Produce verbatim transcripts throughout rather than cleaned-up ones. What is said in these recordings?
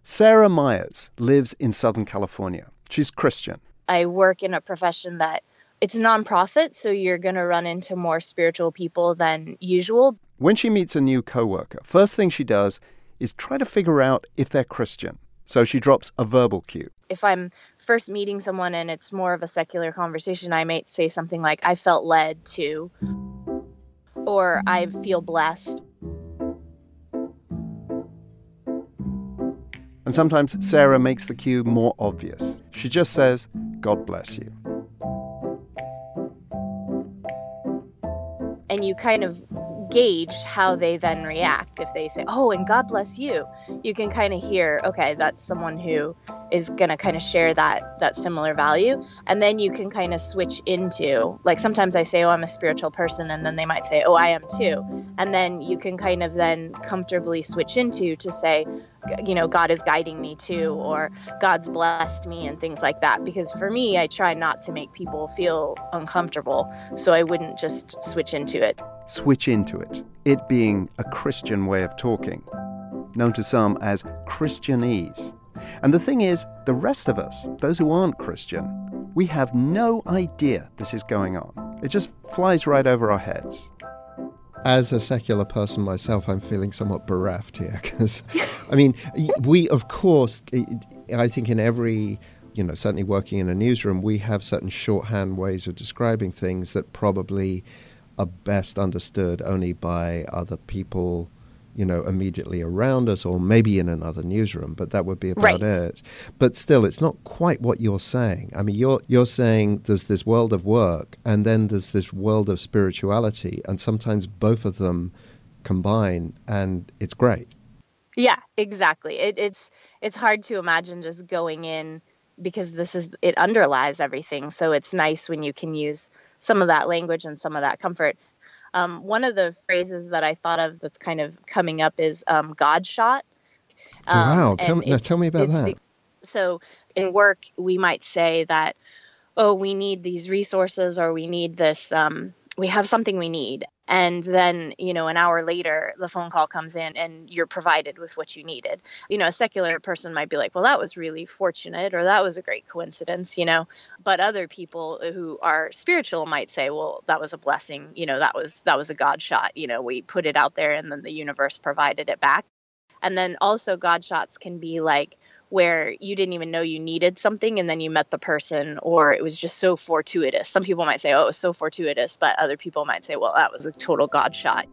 Sarah Myers lives in Southern California. She's Christian. I work in a profession that it's nonprofit, so you're going to run into more spiritual people than usual. When she meets a new coworker, first thing she does is try to figure out if they're Christian. So she drops a verbal cue. If I'm first meeting someone and it's more of a secular conversation, I might say something like, I felt led to, or I feel blessed. And sometimes Sarah makes the cue more obvious. She just says, God bless you. And you kind of gauge how they then react. If they say, oh, and God bless you, you can kind of hear, okay, that's someone who is going to kind of share that that similar value. And then you can kind of switch into, like sometimes I say, oh, I'm a spiritual person, and then they might say, oh, I am too. And then you can kind of then comfortably switch into to say, you know, God is guiding me too, or God's blessed me and things like that. Because for me, I try not to make people feel uncomfortable, so I wouldn't just switch into it. Switch into it. It being a Christian way of talking, known to some as Christianese. And the thing is, the rest of us, those who aren't Christian, we have no idea this is going on. It just flies right over our heads. As a secular person myself, I'm feeling somewhat bereft here because, I mean, we, of course, I think in every, you know, certainly working in a newsroom, we have certain shorthand ways of describing things that probably are best understood only by other people, you know, immediately around us or maybe in another newsroom, but that would be about right. it. But still, it's not quite what you're saying. I mean, you're you're saying there's this world of work and then there's this world of spirituality, and sometimes both of them combine, and it's great. Yeah, exactly. It, it's it's hard to imagine just going in because this is it underlies everything. So it's nice when you can use some of that language and some of that comfort. Um, one of the phrases that I thought of that's kind of coming up is um, God shot. Um, wow. Tell me, now tell me about that. The, so in work, we might say that, oh, we need these resources, or we need this, um, we have something we need. And then, you know, an hour later, the phone call comes in and you're provided with what you needed. You know, a secular person might be like, well, that was really fortunate, or that was a great coincidence, you know. But other people who are spiritual might say, well, that was a blessing. You know, that was that was a God shot. You know, we put it out there and then the universe provided it back. And then also God shots can be like where you didn't even know you needed something and then you met the person, or it was just so fortuitous. Some people might say, oh, it was so fortuitous, but other people might say, well, that was a total God shot.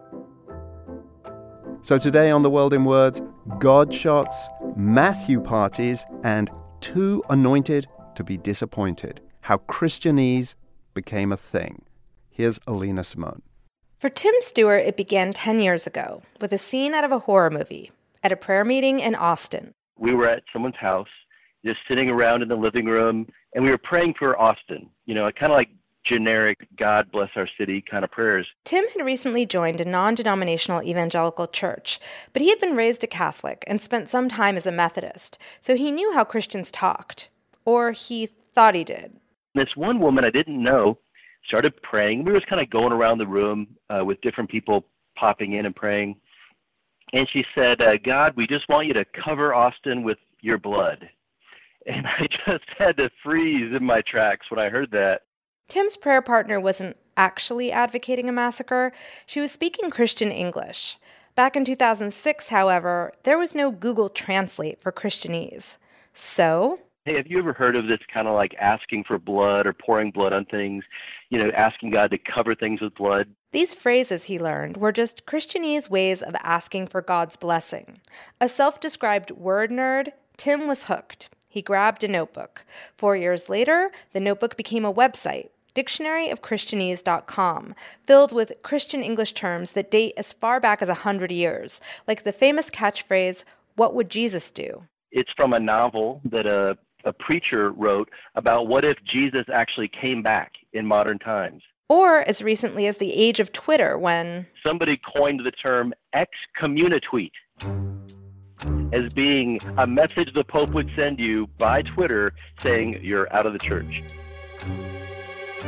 So today on The World in Words, God shots, Matthew parties, and too anointed to be disappointed. How Christianese became a thing. Here's Alina Simone. For Tim Stewart, it began ten years ago with a scene out of a horror movie at a prayer meeting in Austin. We were at someone's house, just sitting around in the living room, and we were praying for Austin, you know, kind of like generic God bless our city kind of prayers. Tim had recently joined a non-denominational evangelical church, but he had been raised a Catholic and spent some time as a Methodist, so he knew how Christians talked, or he thought he did. This one woman I didn't know started praying. We were just kind of going around the room uh, with different people popping in and praying. And she said, uh, God, we just want you to cover Austin with your blood. And I just had to freeze in my tracks when I heard that. Tim's prayer partner wasn't actually advocating a massacre. She was speaking Christian English. Back in two thousand six, however, there was no Google Translate for Christianese. So... Hey, have you ever heard of this kind of like asking for blood or pouring blood on things, you know, asking God to cover things with blood? These phrases, he learned, were just Christianese ways of asking for God's blessing. A self-described word nerd, Tim was hooked. He grabbed a notebook. Four years later, the notebook became a website, dictionary of christianese dot com, filled with Christian English terms that date as far back as one hundred years, like the famous catchphrase, "What would Jesus do?" It's from a novel that a a preacher wrote about what if Jesus actually came back in modern times. Or as recently as the age of Twitter, when somebody coined the term excommunicatweet as being a message the Pope would send you by Twitter saying you're out of the church.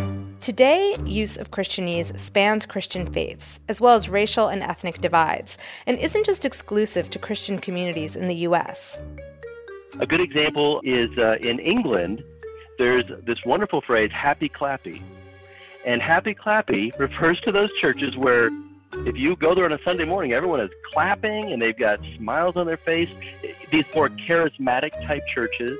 Today, use of Christianese spans Christian faiths, as well as racial and ethnic divides, and isn't just exclusive to Christian communities in the U S. A good example is uh, in England, there's this wonderful phrase, happy clappy. And happy clappy refers to those churches where if you go there on a Sunday morning, everyone is clapping and they've got smiles on their face. These more charismatic type churches.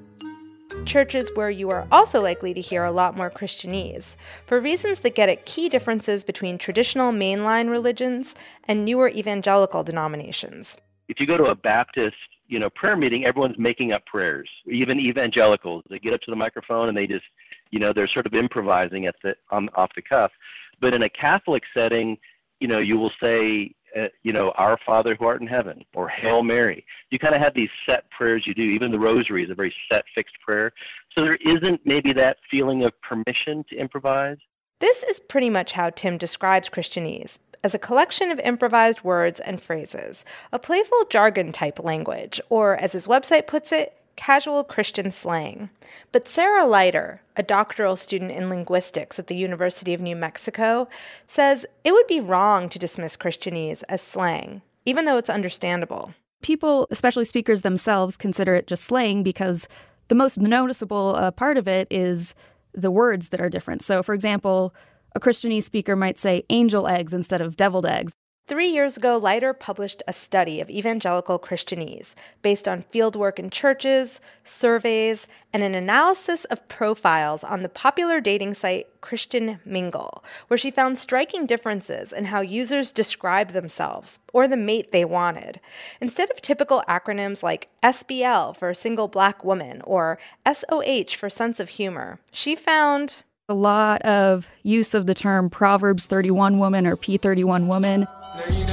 Churches where you are also likely to hear a lot more Christianese, for reasons that get at key differences between traditional mainline religions and newer evangelical denominations. If you go to a Baptist, you know, prayer meeting, everyone's making up prayers. Even evangelicals, they get up to the microphone and they just, you know, they're sort of improvising at the on, off the cuff. But in a Catholic setting, you know, you will say, uh, you know, Our Father who art in heaven, or Hail Mary. You kind of have these set prayers you do. Even the Rosary is a very set, fixed prayer. So there isn't maybe that feeling of permission to improvise. This is pretty much how Tim describes Christianese, as a collection of improvised words and phrases, a playful jargon-type language, or, as his website puts it, casual Christian slang. But Sarah Leiter, a doctoral student in linguistics at the University of New Mexico, says it would be wrong to dismiss Christianese as slang, even though it's understandable. People, especially speakers themselves, consider it just slang because the most noticeable uh, part of it is the words that are different. So, for example, a Christianese speaker might say angel eggs instead of deviled eggs. Three years ago, Leiter published a study of evangelical Christianese based on fieldwork in churches, surveys, and an analysis of profiles on the popular dating site Christian Mingle, where she found striking differences in how users describe themselves or the mate they wanted. Instead of typical acronyms like S B L for single black woman or S O H for sense of humor, she found a lot of use of the term Proverbs thirty-one woman or P thirty-one woman. Lady,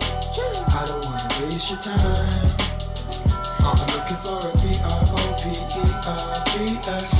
I don't want to waste your time. I'm looking for a P R O P E R G S.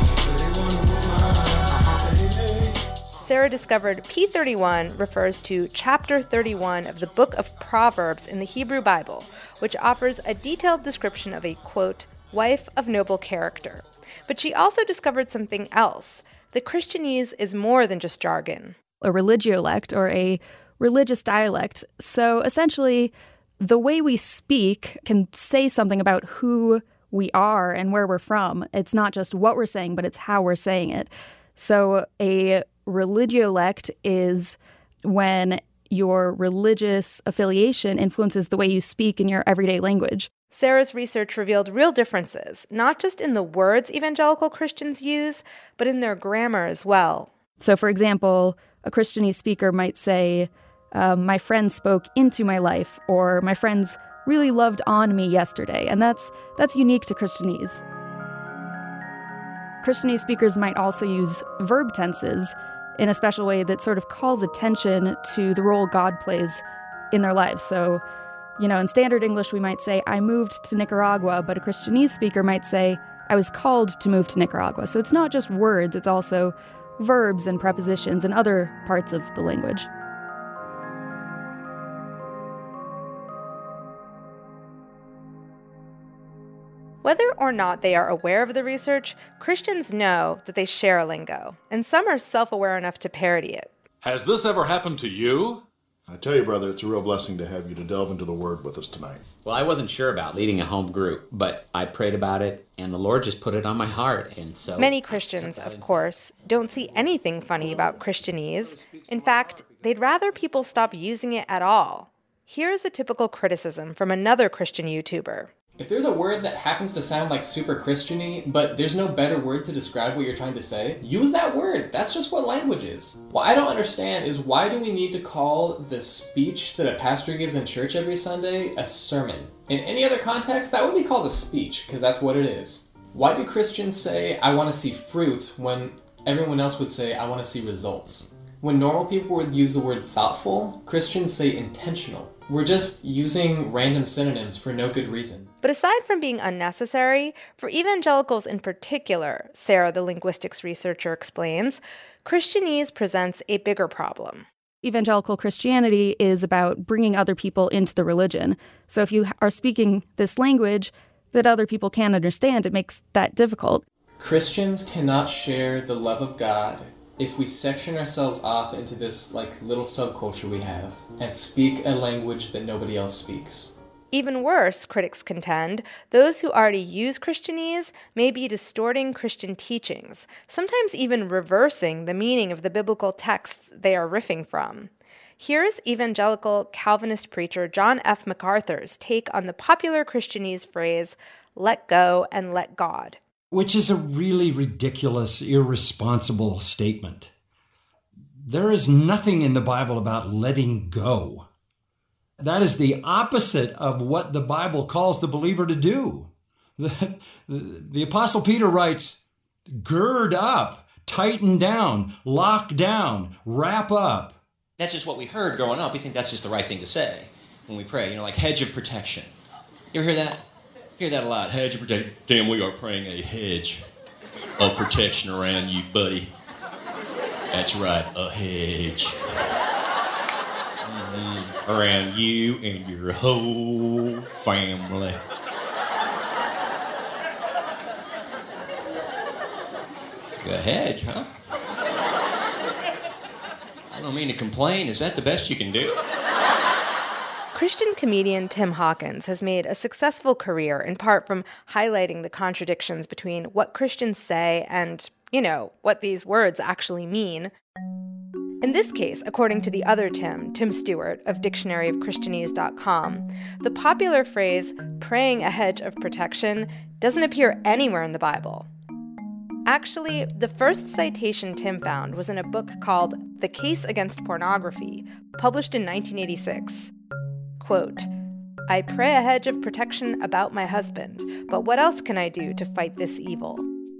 Sarah discovered P thirty-one refers to chapter thirty-one of the book of Proverbs in the Hebrew Bible, which offers a detailed description of a, quote, wife of noble character. But she also discovered something else. The Christianese is more than just jargon. A religiolect, or a religious dialect. So essentially, the way we speak can say something about who we are and where we're from. It's not just what we're saying, but it's how we're saying it. So a religiolect is when your religious affiliation influences the way you speak in your everyday language. Sarah's research revealed real differences, not just in the words evangelical Christians use, but in their grammar as well. So, for example, a Christianese speaker might say, um, my friends spoke into my life, or my friends really loved on me yesterday. And that's that's unique to Christianese. Christianese speakers might also use verb tenses in a special way that sort of calls attention to the role God plays in their lives. So, you know, in standard English, we might say, I moved to Nicaragua, but a Christianese speaker might say, I was called to move to Nicaragua. So it's not just words, it's also verbs and prepositions and other parts of the language. Whether or not they are aware of the research, Christians know that they share a lingo, and some are self-aware enough to parody it. Has this ever happened to you? I tell you, brother, it's a real blessing to have you to delve into the Word with us tonight. Well, I wasn't sure about leading a home group, but I prayed about it, and the Lord just put it on my heart, and so... Many Christians, of course, don't see anything funny about Christianese. In fact, they'd rather people stop using it at all. Here's a typical criticism from another Christian YouTuber. If there's a word that happens to sound like super Christian-y, but there's no better word to describe what you're trying to say, use that word. That's just what language is. What I don't understand is why do we need to call the speech that a pastor gives in church every Sunday a sermon? In any other context, that would be called a speech, because that's what it is. Why do Christians say, I want to see fruit, when everyone else would say, I want to see results? When normal people would use the word thoughtful, Christians say intentional. We're just using random synonyms for no good reason. But aside from being unnecessary, for evangelicals in particular, Sarah, the linguistics researcher, explains, Christianese presents a bigger problem. Evangelical Christianity is about bringing other people into the religion. So if you are speaking this language that other people can't understand, it makes that difficult. Christians cannot share the love of God if we section ourselves off into this like little subculture we have and speak a language that nobody else speaks. Even worse, critics contend, those who already use Christianese may be distorting Christian teachings, sometimes even reversing the meaning of the biblical texts they are riffing from. Here's evangelical Calvinist preacher John F. MacArthur's take on the popular Christianese phrase, let go and let God. Which is a really ridiculous, irresponsible statement. There is nothing in the Bible about letting go. That is the opposite of what the Bible calls the believer to do. The, the, the Apostle Peter writes, gird up, tighten down, lock down, wrap up. That's just what we heard growing up. We think that's just the right thing to say when we pray. You know, like hedge of protection. You ever hear that? Hear that a lot. Hedge of protection. Damn, we are praying a hedge of protection around you, buddy. That's right, a hedge. Mm-hmm. Around you and your whole family. A hedge, huh? I don't mean to complain. Is that the best you can do? Christian comedian Tim Hawkins has made a successful career in part from highlighting the contradictions between what Christians say and, you know, what these words actually mean. In this case, according to the other Tim, Tim Stewart of dictionary of christianese dot com, the popular phrase, praying a hedge of protection, doesn't appear anywhere in the Bible. Actually, the first citation Tim found was in a book called The Case Against Pornography, published in nineteen eighty-six. Quote, I pray a hedge of protection about my husband, but what else can I do to fight this evil?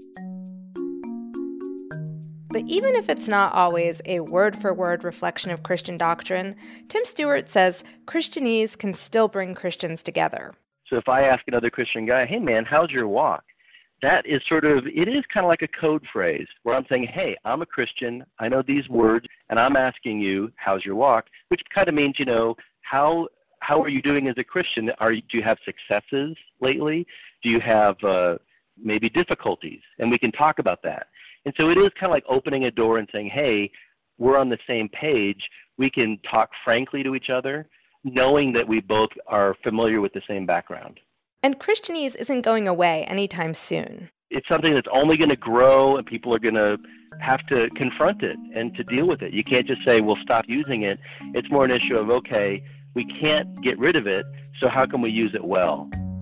But even if it's not always a word-for-word reflection of Christian doctrine, Tim Stewart says Christianese can still bring Christians together. So if I ask another Christian guy, hey man, how's your walk? That is sort of, it is kind of like a code phrase where I'm saying, hey, I'm a Christian, I know these words, and I'm asking you, how's your walk? Which kind of means, you know, how how are you doing as a Christian? Are you, do you have successes lately? Do you have uh, maybe difficulties? And we can talk about that. And so it is kind of like opening a door and saying, hey, we're on the same page. We can talk frankly to each other, knowing that we both are familiar with the same background. And Christianese isn't going away anytime soon. It's something that's only going to grow, and people are going to have to confront it and to deal with it. You can't just say, we'll stop using it. It's more an issue of, okay, we can't get rid of it, so how can we use it well?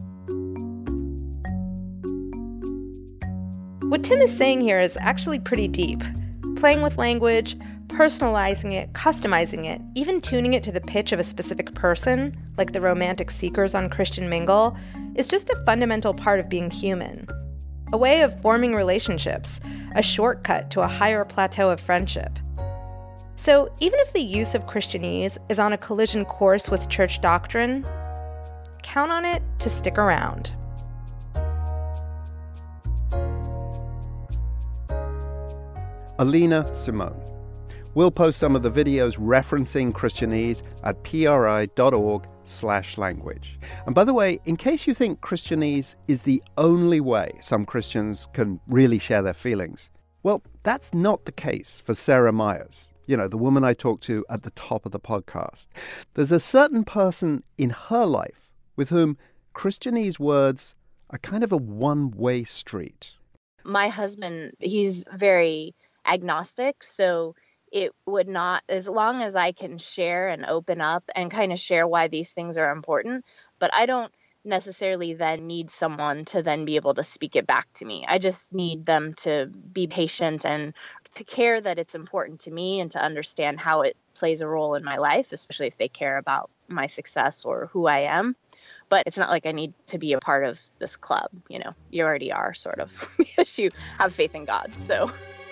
What Tim is saying here is actually pretty deep. Playing with language, personalizing it, customizing it, even tuning it to the pitch of a specific person, like the romantic seekers on Christian Mingle, is just a fundamental part of being human. A way of forming relationships, a shortcut to a higher plateau of friendship. So even if the use of Christianese is on a collision course with church doctrine, count on it to stick around. Alina Simone. We'll post some of the videos referencing Christianese at pri.org slash language. And by the way, in case you think Christianese is the only way some Christians can really share their feelings, well, that's not the case for Sarah Myers, you know, the woman I talked to at the top of the podcast. There's a certain person in her life with whom Christianese words are kind of a one-way street. My husband, he's very agnostic, so it would not, as long as I can share and open up and kind of share why these things are important, but I don't necessarily then need someone to then be able to speak it back to me. I just need them to be patient and to care that it's important to me and to understand how it plays a role in my life, especially if they care about my success or who I am. But it's not like I need to be a part of this club, you know, you already are sort of, because you have faith in God, so...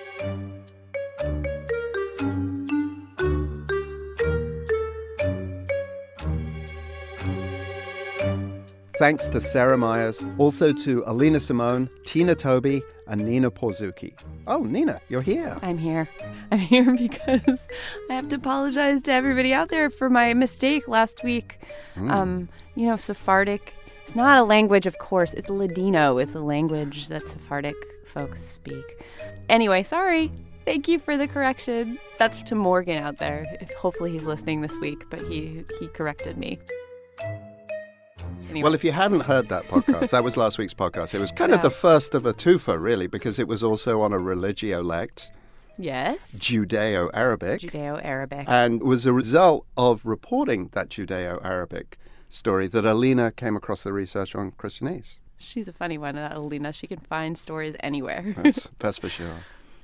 Thanks to Sarah Myers, also to Alina Simone, Tina Toby, and Nina Porzuki. Oh, Nina, you're here. I'm here. I'm here because I have to apologize to everybody out there for my mistake last week. Mm. Um, you know, Sephardic, it's not a language, of course. It's Ladino. It's a language that Sephardic folks speak. Anyway, sorry. Thank you for the correction. That's to Morgan out there. If, hopefully he's listening this week, but he he corrected me. Anyway. Well, if you hadn't heard that podcast, that was last week's podcast. It was kind Yeah. of the first of a twofer, really, because it was also on a religio lect, Yes. Judeo-Arabic. Judeo-Arabic. And was a result of reporting that Judeo-Arabic story that Alina came across the research on Christianese. She's a funny one, that Alina. She can find stories anywhere. That's, that's for sure.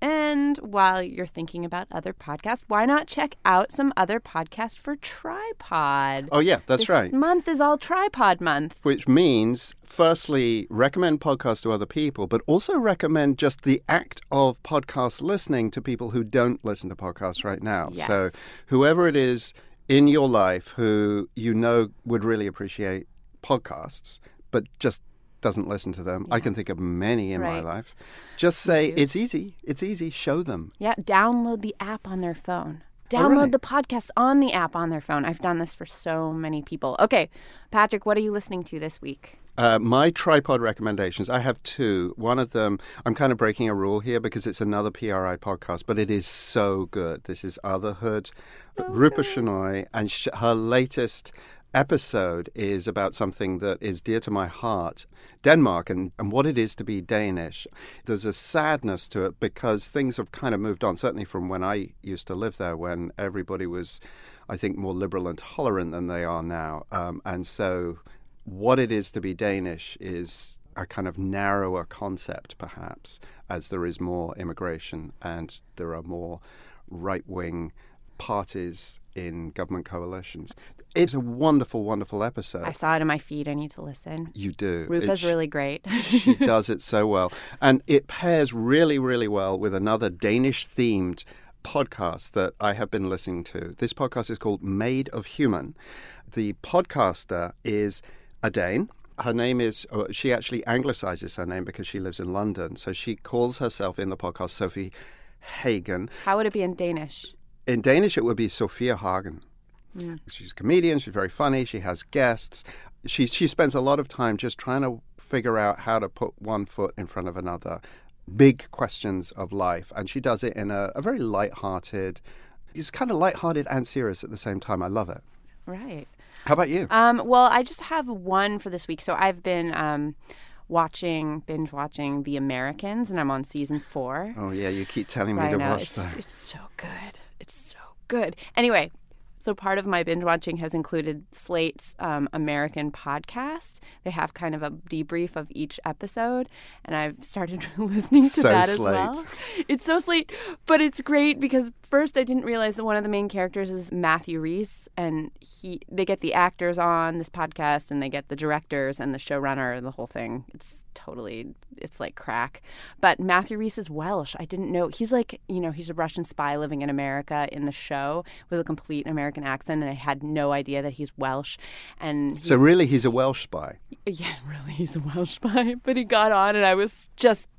And while you're thinking about other podcasts, why not check out some other podcasts for Tripod? Oh, yeah, that's this right. This month is all Tripod month. Which means, firstly, recommend podcasts to other people, but also recommend just the act of podcast listening to people who don't listen to podcasts right now. Yes. So whoever it is in your life who you know would really appreciate podcasts, but just doesn't listen to them. Yeah. I can think of many in Right. my life. Just say, it's easy. It's easy. Show them. Yeah, download the app on their phone. Oh, Download really? the podcast on the app on their phone. I've done this for so many people. Okay, Patrick, what are you listening to this week? Uh, my tripod recommendations, I have two. One of them, I'm kind of breaking a rule here because it's another P R I podcast, but it is so good. This is Otherhood, Rupa Shenoy, and sh- her latest episode is about something that is dear to my heart, Denmark, and, and what it is to be Danish. There's a sadness to it because things have kind of moved on, certainly from when I used to live there, when everybody was, I think, more liberal and tolerant than they are now. Um, and so what it is to be Danish is a kind of narrower concept, perhaps, as there is more immigration and there are more right-wing parties in government coalitions. It's a wonderful, wonderful episode. I saw it in my feed. I need to listen. You do. Rupa's It- really great. She does it so well. And it pairs really, really well with another Danish-themed podcast that I have been listening to. This podcast is called Made of Human. The podcaster is a Dane. Her name is, oh, she actually anglicizes her name because she lives in London. So she calls herself in the podcast Sophie Hagen. How would it be in Danish? In Danish, it would be Sophia Hagen. Yeah. She's a comedian. She's very funny. She has guests. She she spends a lot of time just trying to figure out how to put one foot in front of another. Big questions of life. And she does it in a, a very light-hearted, it's kind of light-hearted and serious at the same time. I love it. Right. How about you? Um, well, I just have one for this week. So I've been um, watching, binge watching The Americans, and I'm on season four. Oh, yeah, you keep telling me I to know. watch It's, that. it's so good. It's so good. Anyway, so part of my binge watching has included Slate's um, American podcast. They have kind of a debrief of each episode, and I've started listening to So that as Slate. well. It's so Slate, but it's great because first I didn't realize that one of the main characters is Matthew Rhys, and he they get the actors on this podcast, and they get the directors and the showrunner and the whole thing. It's totally, it's like crack. But Matthew Rhys is Welsh. I didn't know. He's like, you know, he's a Russian spy living in America in the show with a complete American accent, and I had no idea that he's Welsh. And he, So really, he's a Welsh spy. yeah, really, he's a Welsh spy. But he got on, and I was just,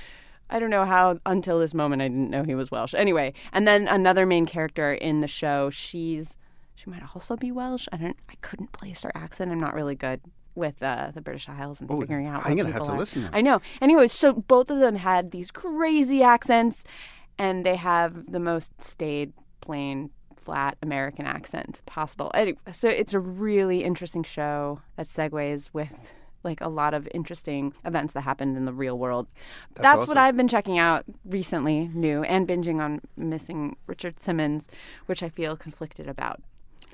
I don't know how, until this moment, I didn't know he was Welsh. Anyway, and then another main character in the show, she's, she might also be Welsh. I don't, I couldn't place her accent. I'm not really good with uh, the British Isles and Oh, figuring out I'm what gonna have people to are. listen now. I know. Anyway, so both of them had these crazy accents, and they have the most staid, plain, flat American accent possible. Anyway, so it's a really interesting show that segues with like a lot of interesting events that happened in the real world. That's That's, awesome. what I've been checking out recently, new, and binging on Missing Richard Simmons, which I feel conflicted about.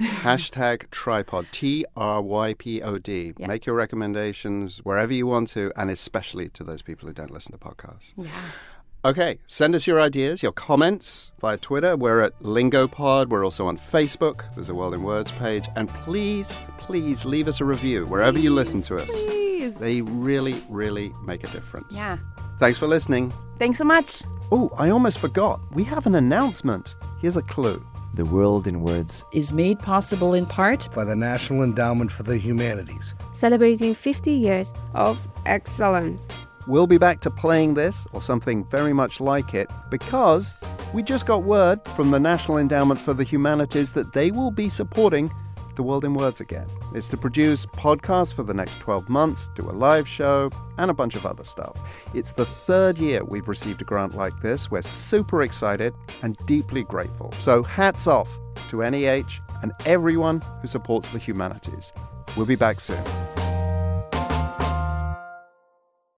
Hashtag tripod, T R Y P O D. Yeah. Make your recommendations wherever you want to, and especially to those people who don't listen to podcasts. Yeah. Okay, send us your ideas, your comments via Twitter. We're at LingoPod. We're also on Facebook. There's a World in Words page. And please, please leave us a review wherever you listen to us. Please. They really, really make a difference. Yeah. Thanks for listening. Thanks so much. Oh, I almost forgot. We have an announcement. Here's a clue. The World in Words is made possible in part by the National Endowment for the Humanities, celebrating fifty years of excellence. We'll be back to playing this or something very much like it because we just got word from the National Endowment for the Humanities that they will be supporting The World in Words again. It's to produce podcasts for the next twelve months, do a live show, and a bunch of other stuff. It's the third year we've received a grant like this. We're super excited and deeply grateful. So hats off to N E H and everyone who supports the humanities. We'll be back soon.